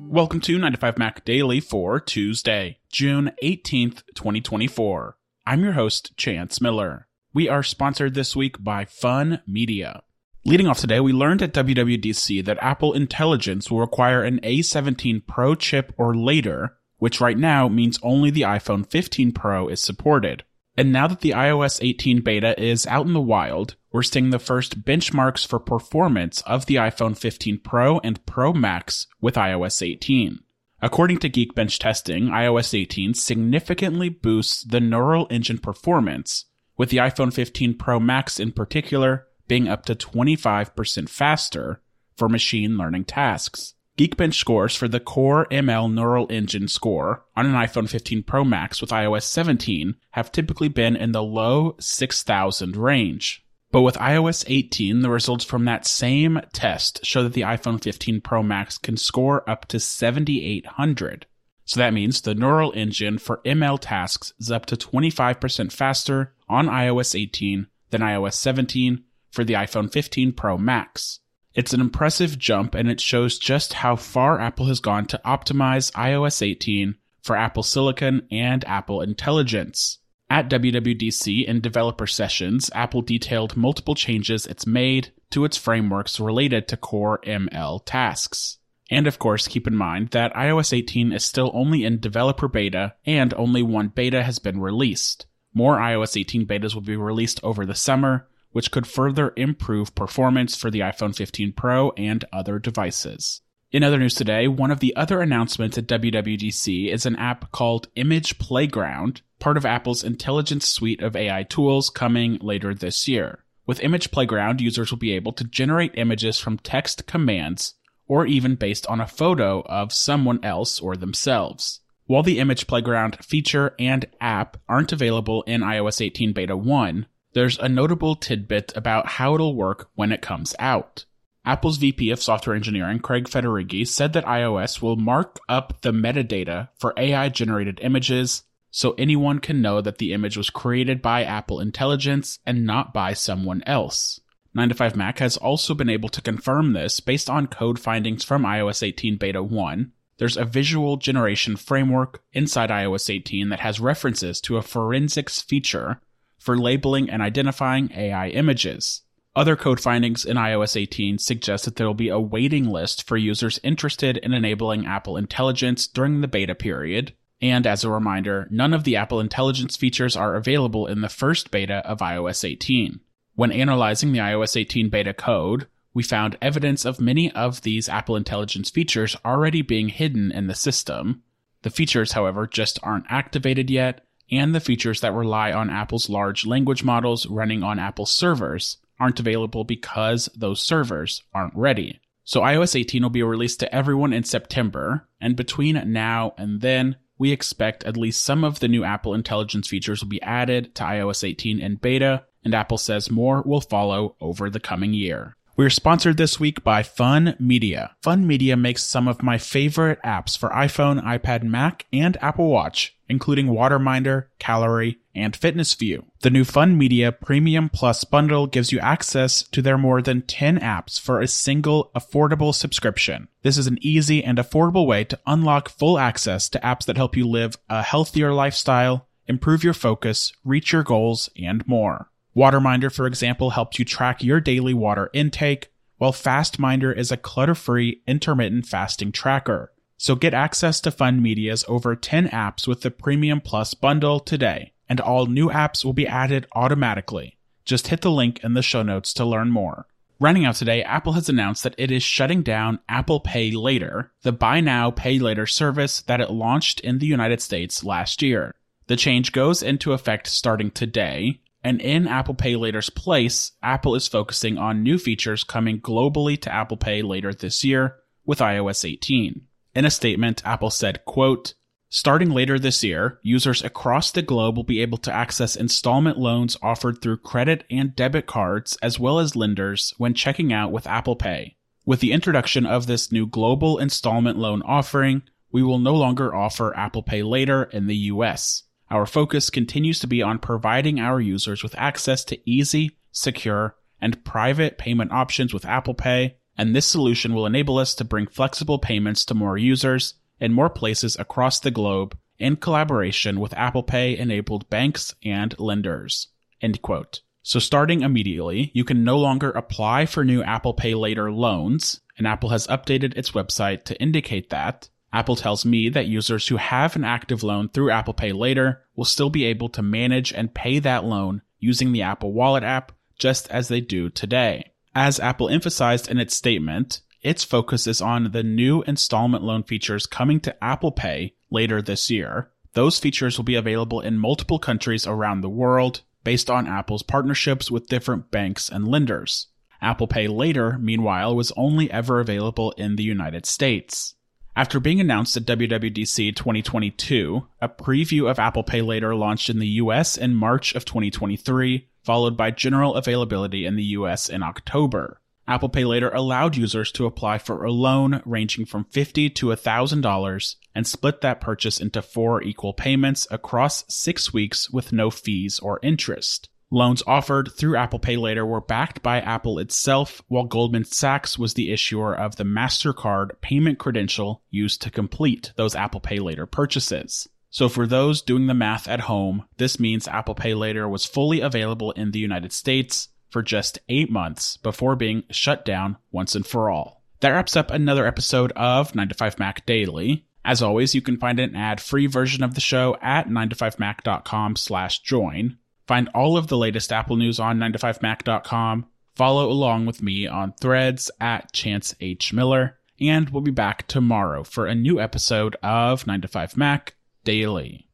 Welcome to 9to5Mac Daily for Tuesday, June 18th, 2024. I'm your host, Chance Miller. We are sponsored this week by Fun Media. Leading off today, we learned at WWDC that Apple Intelligence will require an A17 Pro chip or later, which right now means only the iPhone 15 Pro is supported. And now that the iOS 18 beta is out in the wild, we're seeing the first benchmarks for performance of the iPhone 15 Pro and Pro Max with iOS 18. According to Geekbench testing, iOS 18 significantly boosts the Neural Engine performance, with the iPhone 15 Pro Max in particular being up to 25% faster for machine learning tasks. Geekbench scores for the Core ML Neural Engine score on an iPhone 15 Pro Max with iOS 17 have typically been in the low 6,000 range. But with iOS 18, the results from that same test show that the iPhone 15 Pro Max can score up to 7,800. So that means the Neural Engine for ML tasks is up to 25% faster on iOS 18 than iOS 17 for the iPhone 15 Pro Max. It's an impressive jump, and it shows just how far Apple has gone to optimize iOS 18 for Apple Silicon and Apple Intelligence. At WWDC in developer sessions, Apple detailed multiple changes it's made to its frameworks related to Core ML tasks. And of course, keep in mind that iOS 18 is still only in developer beta, and only one beta has been released. More iOS 18 betas will be released over the summer, which could further improve performance for the iPhone 15 Pro and other devices. In other news today, one of the other announcements at WWDC is an app called Image Playground, part of Apple's Intelligence suite of AI tools coming later this year. With Image Playground, users will be able to generate images from text commands, or even based on a photo of someone else or themselves. While the Image Playground feature and app aren't available in iOS 18 Beta 1, there's a notable tidbit about how it'll work when it comes out. Apple's VP of Software Engineering, Craig Federighi, said that iOS will mark up the metadata for AI-generated images so anyone can know that the image was created by Apple Intelligence and not by someone else. 9to5Mac has also been able to confirm this based on code findings from iOS 18 Beta 1. There's a visual generation framework inside iOS 18 that has references to a forensics feature for labeling and identifying AI images. Other code findings in iOS 18 suggest that there will be a waiting list for users interested in enabling Apple Intelligence during the beta period. And as a reminder, none of the Apple Intelligence features are available in the first beta of iOS 18. When analyzing the iOS 18 beta code, we found evidence of many of these Apple Intelligence features already being hidden in the system. The features, however, just aren't activated yet, and the features that rely on Apple's large language models running on Apple servers aren't available because those servers aren't ready. So iOS 18 will be released to everyone in September, and between now and then, we expect at least some of the new Apple Intelligence features will be added to iOS 18 in beta, and Apple says more will follow over the coming year. We're sponsored this week by Fun Media. Fun Media makes some of my favorite apps for iPhone, iPad, Mac, and Apple Watch, including Waterminder, Calorie, and Fitness View. The new Fun Media Premium Plus bundle gives you access to their more than 10 apps for a single, affordable subscription. This is an easy and affordable way to unlock full access to apps that help you live a healthier lifestyle, improve your focus, reach your goals, and more. Waterminder, for example, helps you track your daily water intake, while Fastminder is a clutter-free, intermittent fasting tracker. So get access to Fun Media's over 10 apps with the Premium Plus bundle today, and all new apps will be added automatically. Just hit the link in the show notes to learn more. Running out today, Apple has announced that it is shutting down Apple Pay Later, the buy now, pay later service that it launched in the United States last year. The change goes into effect starting today, and in Apple Pay Later's place, Apple is focusing on new features coming globally to Apple Pay later this year with iOS 18. In a statement, Apple said, quote, "Starting later this year, users across the globe will be able to access installment loans offered through credit and debit cards as well as lenders when checking out with Apple Pay. With the introduction of this new global installment loan offering, we will no longer offer Apple Pay Later in the US. Our focus continues to be on providing our users with access to easy, secure, and private payment options with Apple Pay, and this solution will enable us to bring flexible payments to more users in more places across the globe in collaboration with Apple Pay-enabled banks and lenders." End quote. So starting immediately, you can no longer apply for new Apple Pay Later loans, and Apple has updated its website to indicate that. Apple tells me that users who have an active loan through Apple Pay Later will still be able to manage and pay that loan using the Apple Wallet app just as they do today. As Apple emphasized in its statement, its focus is on the new installment loan features coming to Apple Pay later this year. Those features will be available in multiple countries around the world based on Apple's partnerships with different banks and lenders. Apple Pay Later, meanwhile, was only ever available in the United States. After being announced at WWDC 2022, a preview of Apple Pay Later launched in the US in March of 2023, followed by general availability in the US in October. Apple Pay Later allowed users to apply for a loan ranging from $50 to $1,000 and split that purchase into 4 equal payments across 6 weeks with no fees or interest. Loans offered through Apple Pay Later were backed by Apple itself, while Goldman Sachs was the issuer of the MasterCard payment credential used to complete those Apple Pay Later purchases. So for those doing the math at home, this means Apple Pay Later was fully available in the United States for just 8 months before being shut down once and for all. That wraps up another episode of 9to5Mac Daily. As always, you can find an ad-free version of the show at 9to5mac.com/join. Find all of the latest Apple news on 9to5mac.com. Follow along with me on Threads at Chance H. Miller. And we'll be back tomorrow for a new episode of 9to5Mac Daily.